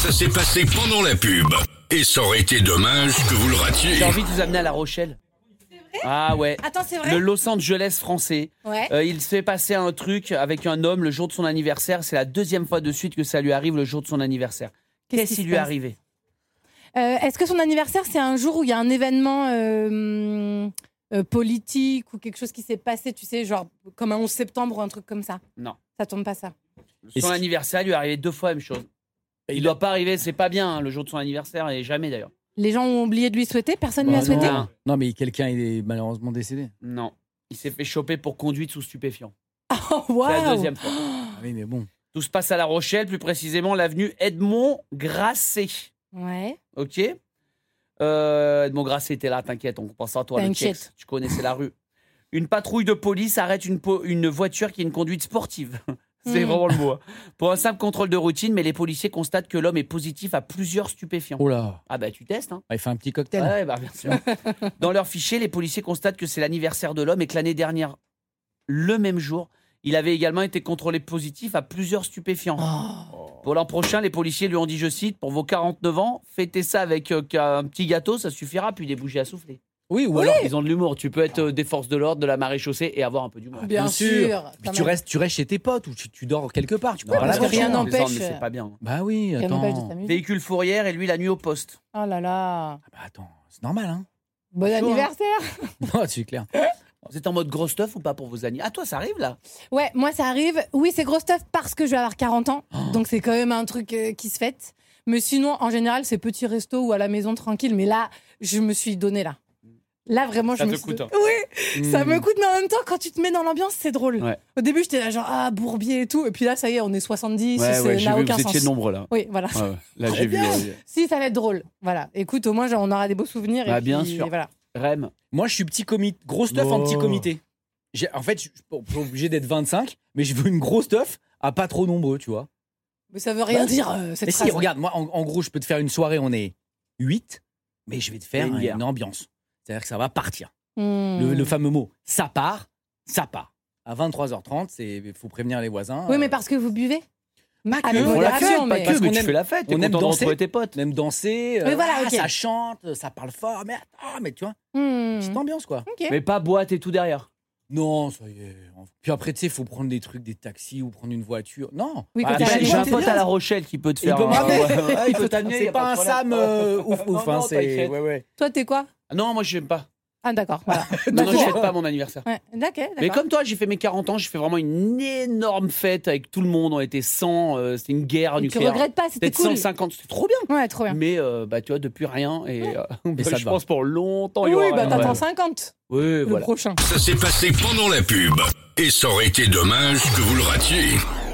Ça s'est passé pendant la pub. Et ça aurait été dommage que vous le ratiez. J'ai envie de vous amener à La Rochelle. Ah ouais. Attends, c'est vrai? Le Los Angeles français. Ouais. Il se fait passer un truc avec un homme le jour de son anniversaire. C'est la deuxième fois de suite que ça lui arrive le jour de son anniversaire. Qu'est-ce qui lui est arrivé? Est-ce que son anniversaire, c'est un jour où il y a un événement politique ou quelque chose qui s'est passé, tu sais, genre comme un 11 septembre ou un truc comme ça? Non. Ça tombe pas ça. Son anniversaire lui est arrivé 2 fois la même chose. Il doit pas arriver, c'est pas bien, le jour de son anniversaire, et jamais d'ailleurs. Les gens ont oublié de lui souhaiter? Personne ne lui a souhaité? Non, mais quelqu'un est malheureusement décédé. Non. Il s'est fait choper pour conduite sous stupéfiant. Oh, waouh! C'est la deuxième fois. Ah oui, mais bon. Tout se passe à La Rochelle, plus précisément l'avenue Edmond Grasset. Ouais. Ok. Edmond Grasset était là, t'inquiète, on pense à toi, le T'inquiète. Tchex, tu connaissais la rue. Une patrouille de police arrête une voiture qui a une conduite sportive. C'est vraiment le mot. Hein. Pour un simple contrôle de routine, mais les policiers constatent que l'homme est positif à plusieurs stupéfiants. Oh là. Ah bah tu testes, hein. Il fait un petit cocktail. Ouais, bah bien sûr. Dans leur fichier, les policiers constatent que c'est l'anniversaire de l'homme et que l'année dernière, le même jour, il avait également été contrôlé positif à plusieurs stupéfiants. Pour l'an prochain, les policiers lui ont dit, je cite, pour vos 49 ans, fêtez ça avec un petit gâteau, ça suffira, puis des bougies à souffler. Oui, ou alors. Ils ont de l'humour. Tu peux être des forces de l'ordre, de la maréchaussée et avoir un peu d'humour. Bien sûr. Puis tu restes chez tes potes ou tu dors quelque part. Tu peux Ouais, pas parce la que rien faire. n'empêche. Mais c'est pas bien. Bah oui, Rien n'empêche de attends. s'amuser. Véhicule fourrière et lui la nuit au poste. Oh là là. Ah bah attends, c'est normal, hein. Bon anniversaire. Non, c'est clair. C'est en mode gros stuff ou pas pour vos amis? Ah, toi, ça arrive là? Ouais, moi ça arrive. Oui, c'est gros stuff parce que je vais avoir 40 ans. Donc c'est quand même un truc qui se fête. Mais sinon, en général, c'est petit resto ou à la maison tranquille. Mais là, je me suis donné là. Là, vraiment, Ça je te me suis coûte, hein. Oui, ça me coûte, mais en même temps, quand tu te mets dans l'ambiance, c'est drôle. Ouais. Au début, j'étais là, genre, bourbier et tout. Et puis là, ça y est, on est 70. Ouais, ça j'ai n'a vu, aucun vous sens. étiez nombreux là. Oui, voilà. Ouais, ouais. Là, j'ai vu. Si, ça va être drôle. Voilà. Écoute, au moins, on aura des beaux souvenirs. Bah, et bien puis, sûr. Voilà. Rem. Moi, je suis petit comité. Gros stuff en petit comité. En fait, je suis pas obligé d'être 25, mais je veux une grosse stuff à pas trop nombreux, tu vois. Mais ça veut rien dire, cette Mais phrase. si, regarde, moi, en gros, je peux te faire une soirée, on est 8, mais je vais te faire Une guerre. une ambiance. C'est-à-dire que ça va partir. Hmm. Le fameux mot, ça part, ça part. À 23h30, il faut prévenir les voisins. Oui, mais parce que vous buvez. Mac, Avec On la modération, fête, pas mais- que, Parce mais qu'on tu aime- fais la fête. T'es on aime content de danser. retrouver tes potes. même danser, Oui, voilà, ok. ça chante, ça parle fort, mais attends, mais tu vois, Hmm. petite ambiance quoi. Ok. Mais pas boîte et tout derrière. Non, ça y est. Puis après, tu sais, il faut prendre des trucs, des taxis ou prendre une voiture. Non. Oui, Ah, quand t'as j'ai la un vie. pote à La Rochelle qui peut te Il faire. peut m'amener. Il peut t'amener. y C'est a pas un de problème. Sam ouf ouf. Non, hein, non, c'est. t'inquiète. Ouais. Toi, t'es quoi? Non, moi, je n'aime pas. Ah, d'accord. Voilà. Non, non, je cool. fête pas mon anniversaire. Ouais, d'accord. Mais comme toi, j'ai fait mes 40 ans, j'ai fait vraiment une énorme fête avec tout le monde. On était 100, c'était une guerre Tu nucléaire. regrettes pas, c'était Peut-être cool. 150, c'était trop bien. Ouais, trop bien. Mais bah, tu vois, depuis rien. Et ça te je va. pense pour longtemps, il y Oui, aura bah rien. t'attends Ouais. 50. Oui, Le voilà. prochain. Ça s'est passé pendant la pub. Et ça aurait été dommage que vous le ratiez.